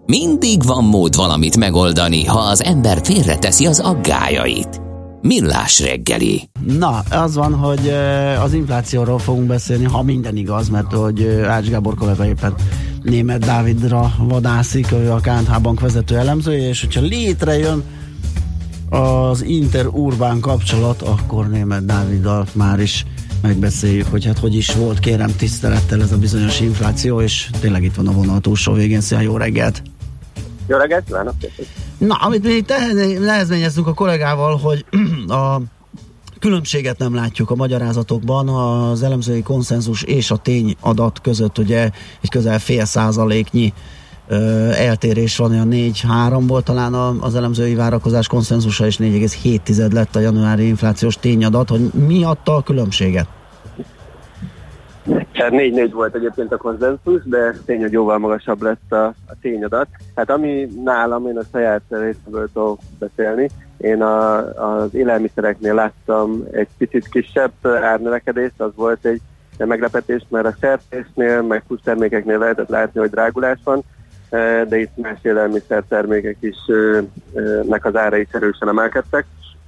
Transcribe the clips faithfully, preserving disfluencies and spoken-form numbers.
Mindig van mód valamit megoldani, ha az ember félreteszi az aggályait. Millás reggeli. Na, az van, hogy az inflációról fogunk beszélni, ha minden igaz, mert hogy Ács Gábor kollega éppen Németh Dávidra vadászik, ő a ká en há Bank vezető elemzője, és hogyha létrejön az interurbán kapcsolat, akkor Németh Dáviddal már is megbeszéljük, hogy hát hogy is volt, kérem tisztelettel ez a bizonyos infláció, és tényleg itt van a vonal túlsó végén. Szia, jó reggelt! Jó reggelt, kívánok! Na, amit mi nehezményezzünk a kollégával, hogy a különbséget nem látjuk a magyarázatokban, az elemzői konszenzus és a tényadat között ugye egy közel fél százaléknyi ö, eltérés van, olyan négy három volt talán az elemzői várakozás konszenzusa, és négy egész hét lett a januári inflációs tényadat, hogy mi adta a különbséget? Hát négy négy volt egyébként a konszenzus, de tény, hogy jóval magasabb lett a, a tényadat. Hát ami nálam, én a saját részemből tudok beszélni, én a, az élelmiszereknél láttam egy picit kisebb árnövekedést, az volt egy meglepetés, mert a sertésnél, meg hústermékeknél lehetett látni, hogy drágulás van, de itt más élelmiszertermékek is nek az árai is erősen emelkedtek.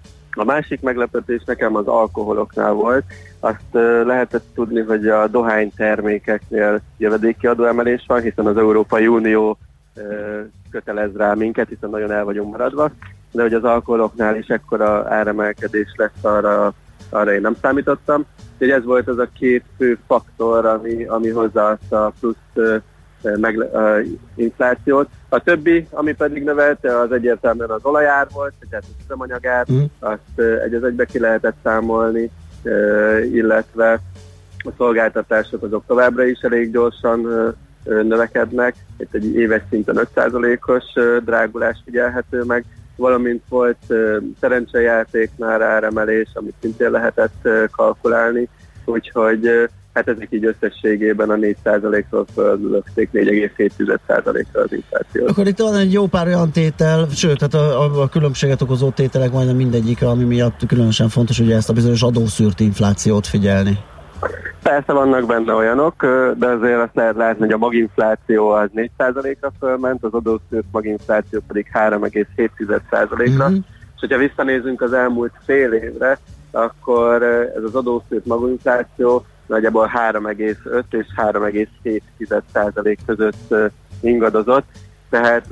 A másik meglepetés nekem az alkoholoknál volt. Azt uh, lehetett tudni, hogy a dohánytermékeknél jövedéki adóemelés van, hiszen az Európai Unió uh, kötelez rá minket, hiszen nagyon el vagyunk maradva, de hogy az alkoholoknál is ekkora áremelkedés lesz, arra, arra én nem számítottam. Úgyhogy ez volt az a két fő faktor, ami, ami hozzáadta a plusz uh, meg, uh, inflációt. A többi, ami pedig növelte, az egyértelműen az olajár volt, tehát az üzemanyagár, mm. azt uh, egy az egybe ki lehetett számolni, uh, illetve a szolgáltatások azok továbbra is elég gyorsan uh, uh, növekednek. Itt egy éves szinten öt százalékos uh, drágulás figyelhető meg, valamint volt uh, szerencsejátéknál áremelés, amit szintén lehetett uh, kalkulálni, úgyhogy uh, hát ezek így összességében a négy százalékról földülögték négy egész hét százalékra az inflációt. Akkor itt van egy jó pár olyan tétel, sőt, hát a, a, a különbséget okozó tételek majdnem mindegyik, ami miatt különösen fontos, ugye ezt a bizonyos adószűrt inflációt figyelni. Persze vannak benne olyanok, de azért azt lehet látni, hogy a maginfláció az négy százalékra fölment, az adószűrt maginfláció pedig három egész hét százalékra. Mm-hmm. És hogyha visszanézünk az elmúlt fél évre, akkor ez az adószűrt maginfláció nagyjából három egész öt és három egész hét százalék között ingadozott, tehát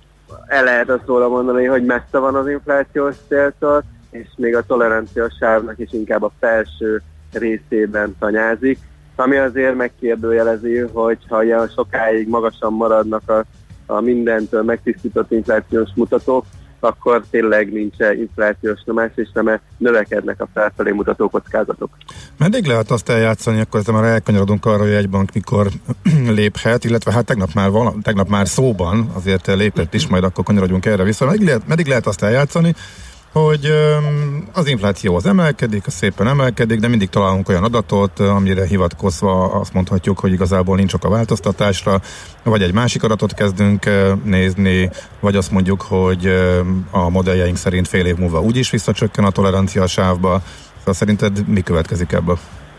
el lehet azt róla mondani, hogy messze van az inflációs céltól, és még a toleranciás sávnak is inkább a felső részében tanyázik, ami azért megkérdőjelezi, hogy ha ilyen sokáig magasan maradnak a, a mindentől megtisztított inflációs mutatók, akkor tényleg nincs inflációs nyomás, és nem növekednek a felfelé mutató kockázatok. Meddig lehet azt eljátszani, akkor ezzel már elkanyarodunk arra, hogy egy bank mikor léphet, illetve hát tegnap már, vala, tegnap már szóban azért lépett is, majd akkor kanyarodjunk erre vissza. Meddig lehet, meddig lehet azt eljátszani, hogy az infláció az emelkedik, az szépen emelkedik, de mindig találunk olyan adatot, amire hivatkozva azt mondhatjuk, hogy igazából nincs ok a változtatásra, vagy egy másik adatot kezdünk nézni, vagy azt mondjuk, hogy a modelljeink szerint fél év múlva úgyis visszacsökken a tolerancia sávba. Szóval szerinted mi következik ebből?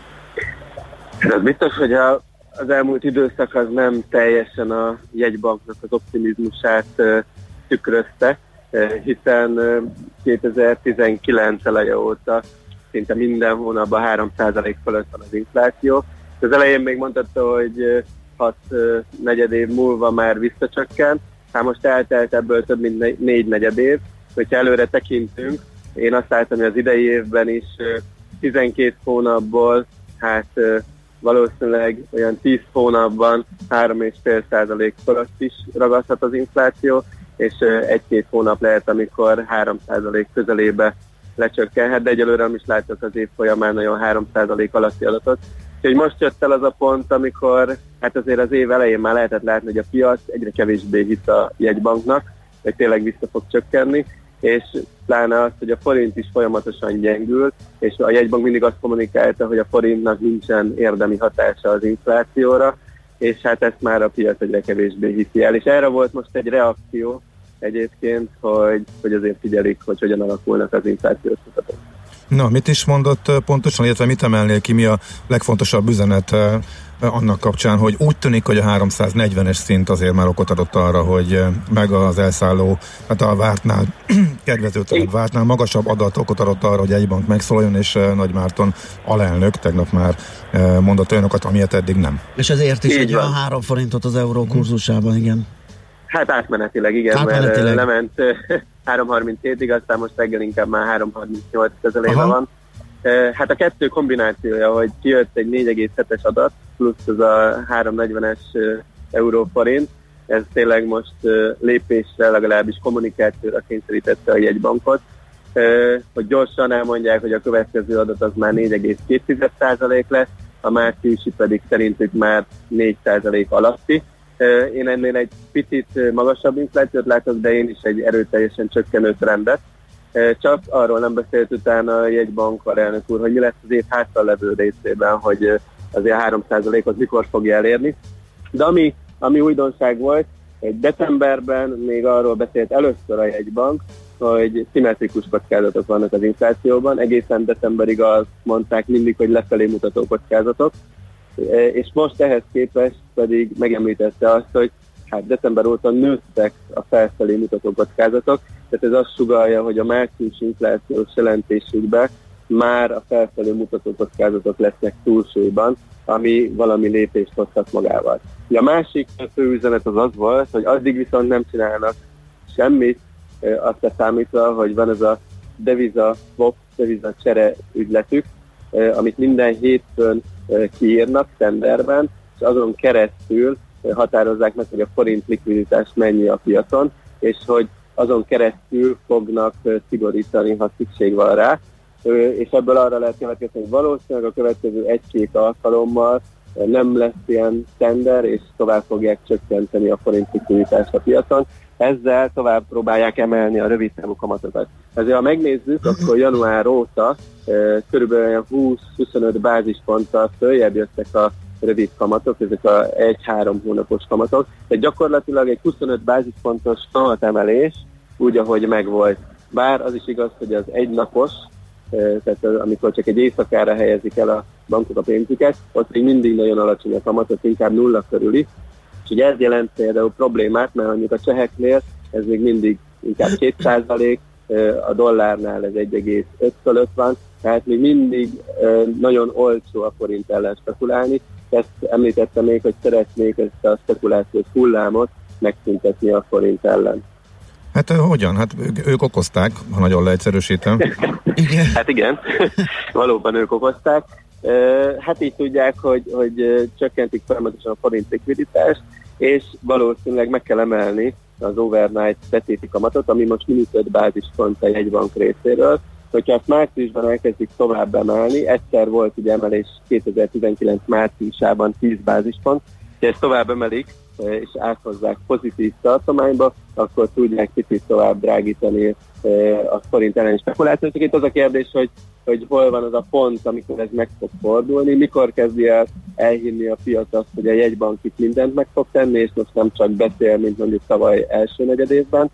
Ez biztos, hogy a, az elmúlt időszak az nem teljesen a jegybanknak az optimizmusát tükrözte, hiszen kétezer-tizenkilenc eleje óta szinte minden hónapban három százalék fölött van az infláció. Az elején még mondhatta, hogy hat negyed év múlva már visszacsökkent, hát most eltelt ebből több mint négy negyed év. Hogyha előre tekintünk, én azt láttam, hogy az idei évben is tizenkét hónapból, hát valószínűleg olyan tíz hónapban három egész öt százalék fölött is ragadhat az infláció, és egy-két hónap lehet, amikor három százalék közelébe lecsökkenhet, de egyelőre nem is látok az év folyamán nagyon három százalék alatti adatot. Úgyhogy most jött el az a pont, amikor hát azért az év elején már lehetett látni, hogy a piac egyre kevésbé hisz a jegybanknak, hogy tényleg vissza fog csökkenni, és pláne azt, hogy a forint is folyamatosan gyengül, és a jegybank mindig azt kommunikálta, hogy a forintnak nincsen érdemi hatása az inflációra, és hát ezt már a piac egyre kevésbé hiszi el. És erre volt most egy reakció egyébként, hogy, hogy azért figyelik, hogy hogyan alakulnak az inflációs mutatók. Na, mit is mondott pontosan, illetve mit emelnél ki, mi a legfontosabb üzenet annak kapcsán, hogy úgy tűnik, hogy a háromszáznegyvenes szint azért már okot adott arra, hogy meg az elszálló, hát a vártnál, kedvezőtlenebb vártnál magasabb adat okot adott arra, hogy egy bank megszólaljon, és Nagy Márton alelnök tegnap már mondott olyanokat, amilyet eddig nem. És ezért is egy olyan három forintot az euró kurzusában, igen. Hát átmenetileg, igen, átmenetileg. Mert lement három harminchétig, aztán most reggel inkább már három harmincnyolc közelében van. Hát a kettő kombinációja, hogy kijött egy négy egész hetes adat, plusz az a három negyvenes euró forint, ez tényleg most lépésre, legalábbis kommunikációra kényszerítette a jegybankot, hogy gyorsan elmondják, hogy a következő adat az már négy egész két százalék lesz, a márciusi pedig szerintük már négy százalék alatti. Én ennél egy picit magasabb inflációt látok, de én is egy erőteljesen csökkenő trendet. Csak arról nem beszélt utána a jegybank elnök úr, hogy mi lesz az év hátra levő részében, hogy azért a három százalékot mikor fogja elérni. De ami, ami újdonság volt, egy decemberben még arról beszélt először a jegybank, hogy szimmetrikus kockázatok vannak az inflációban. Egészen decemberig azt mondták mindig, hogy lefelé mutató kockázatok. És most ehhez képest pedig megemlítette azt, hogy hát december óta nőttek a felfelé mutató kockázatok, tehát ez azt sugallja, hogy a március inflációs jelentésükben már a felfelé mutató kockázatok lesznek túlsúlyban, ami valami lépést hozhat magával. A másik fő üzenet az az volt, hogy addig viszont nem csinálnak semmit, azt leszámítva, hogy van ez a deviza swap, deviza csere ügyletük, amit minden hétfőn kiírnak tenderben, és azon keresztül határozzák meg, hogy a forint likviditás mennyi a piacon, és hogy azon keresztül fognak szigorítani, ha szükség van rá, és ebből arra lehet következni, hogy valószínűleg a következő egy-két alkalommal nem lesz ilyen tender, és tovább fogják csökkenteni a forint likviditást a piacon. Ezzel tovább próbálják emelni a rövid távú kamatokat. Ezért ha megnézzük, akkor január óta körülbelül húsz-huszonöt bázisponttal följebb jöttek a rövid kamatok, ezek a egy-három hónapos kamatok. Tehát gyakorlatilag egy huszonöt bázispontos kamatemelés úgy, ahogy megvolt. Bár az is igaz, hogy az egynapos, tehát amikor csak egy éjszakára helyezik el a bankok a pénzüket, ott még mindig nagyon alacsony a kamatok, inkább nulla körüli. És ugye ez jelent például problémát, mert mondjuk a cseheknél ez még mindig inkább két százalék, a dollárnál ez egy egész öt fölött van, tehát még mindig nagyon olcsó a forint ellen spekulálni. Ezt említettem még, hogy szeretnék ezt a spekulációs hullámot megszüntetni a forint ellen. Hát hogyan? Hát ők okozták, ha nagyon leegyszerűsítem. Igen. Hát igen, valóban ők okozták. Hát így tudják, hogy, hogy csökkentik folyamatosan a forint likviditást, és valószínűleg meg kell emelni az overnight betéti kamatot, ami most mínusz öt bázispont a jegybank részéről. Hogyha azt márciusban elkezdik tovább emelni, egyszer volt ugye emelés kétezer-tizenkilenc márciusában tíz bázispont, ha ezt tovább emelik, és áthozzák pozitív tartományba, akkor tudják kicsit tovább drágítani a forint elleni spekulációt. Csak itt az a kérdés, hogy, hogy hol van az a pont, amikor ez meg fog fordulni, mikor kezdi el elhinni a piac azt, hogy a jegybank itt mindent meg fog tenni, és most nem csak beszél, mint mondjuk tavaly első negyedévben.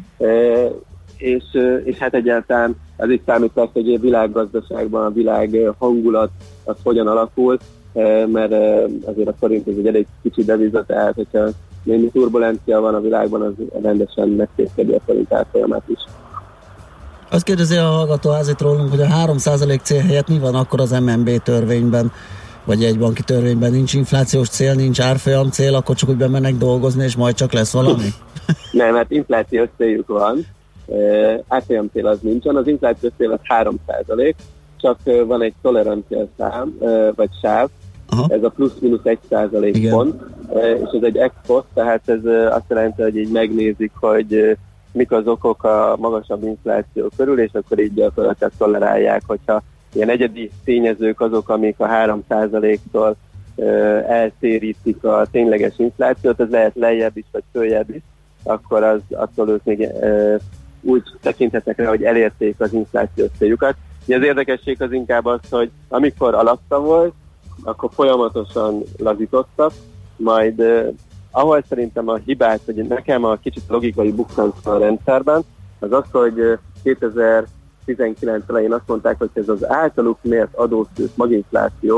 És, és hát egyáltalán az is számít az, hogy a világgazdaságban a világ hangulat az hogyan alakul, mert azért a forint ez egy elég kicsi deviza, tehát hogyha némi turbulencia van a világban, az rendesen megfészkedi a forint árfolyamát is. Azt kérdezi a hallgatóházit rólunk, hogy a három százalék cél helyett mi van akkor az em en bé törvényben, vagy egy banki törvényben? Nincs inflációs cél, nincs árfolyam cél, akkor csak úgy bemennek dolgozni, és majd csak lesz valami? Nem, hát inflációs céljuk van, árfolyam cél az nincsen, az inflációs cél az három százalék, csak van egy tolerancia szám, vagy sáv, aha, ez a plusz-minusz egy százalék pont, és ez egy ex post, tehát ez azt jelenti, hogy így megnézik, hogy mik az okok a magasabb infláció körül, és akkor így gyakorlatilag tolerálják, hogyha ilyen egyedi tényezők azok, amik a három százaléktól eltérítik a tényleges inflációt, ez lehet lejjebb is, vagy följebb is, akkor az, attól ők még e, úgy tekinthetnek rá, hogy elérték az inflációs céljukat. Az érdekesség az inkább az, hogy amikor alatta volt, akkor folyamatosan lazítottak, majd eh, ahol szerintem a hibát, hogy nekem a kicsit logikai bukkanc a rendszerben, az az, hogy eh, kétezer-tizenkilenc elején azt mondták, hogy ez az általuk mért adószűrt maginfláció,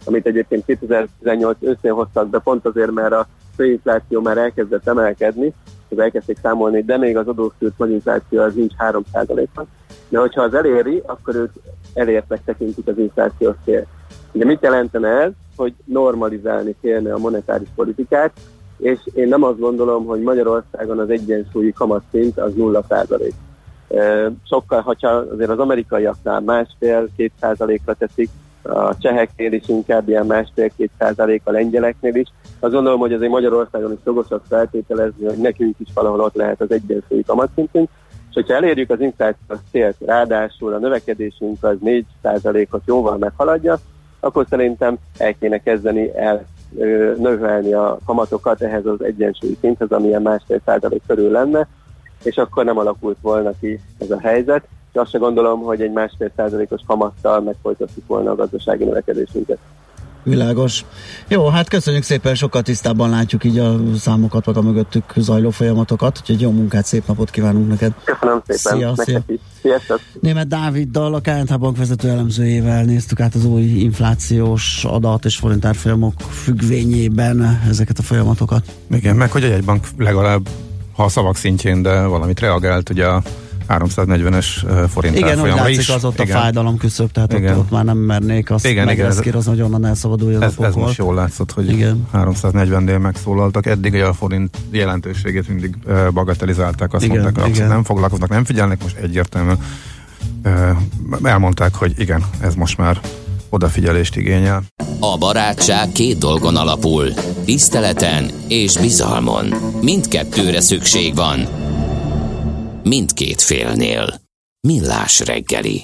amit egyébként kétezer-tizennyolc őszén hoztak be pont azért, mert a főinfláció már elkezdett emelkedni, és elkezdték számolni, de még az adószűrt nagy infláció az nincs három százalékban. De hogyha az eléri, akkor ők elértnek tekintik az inflációs cél. De mit jelentene ez? Hogy normalizálni kérne a monetáris politikát, és én nem azt gondolom, hogy Magyarországon az egyensúlyi kamatszint az nulla százalék. Sokkal, hogyha azért az amerikaiaknál másfél-két százalékra teszik, a cseheknél is inkább ilyen másfél-két százalék, a lengyeleknél is. Azt gondolom, hogy azért Magyarországon is jogosabb feltételezni, hogy nekünk is valahol ott lehet az egyensúlyi kamatszintünk, és hogyha elérjük az inflációs célt, ráadásul a növekedésünk az négy százalékot jóval meghaladja, akkor szerintem el kéne kezdeni el ö, növelni a kamatokat ehhez az egyensúlyi szinthez, amilyen másfél százalék körül lenne, és akkor nem alakult volna ki ez a helyzet. És azt se gondolom, hogy egy másfél százalékos kamattal megfolytatjuk volna a gazdasági növekedésünket. Világos. Jó, hát köszönjük szépen, sokkal tisztában látjuk így a számokat, meg a mögöttük zajló folyamatokat, úgyhogy jó munkát, szép napot kívánunk neked. Köszönöm szépen. Szia, szia. Sziasztok. Németh Dáviddal, a ká en há Bank vezető elemzőjével néztük át az új inflációs adat és forintárfolyamok függvényében ezeket a folyamatokat. Igen, meg hogy a jegybank legalább, ha a szavak szintjén, de valamit reagált, ugye a háromszáznegyvenes forint igen, úgy látszik, is. Az ott igen. a fájdalom küszöb, tehát ott, ott már nem mernék azt megreszkírozni, hogy onnan elszabaduljon ez, a ez most jól látszott, hogy igen. háromszáznegyvennél megszólaltak. Eddig a forint jelentőségét mindig bagatelizálták, azt igen, mondták, hogy nem foglalkoznak, nem figyelnek, most egyértelműen elmondták, hogy igen, ez most már odafigyelést igényel. A barátság két dolgon alapul, tiszteleten és bizalmon. Mindkettőre szükség van. Mindkét félnél. Millás reggeli.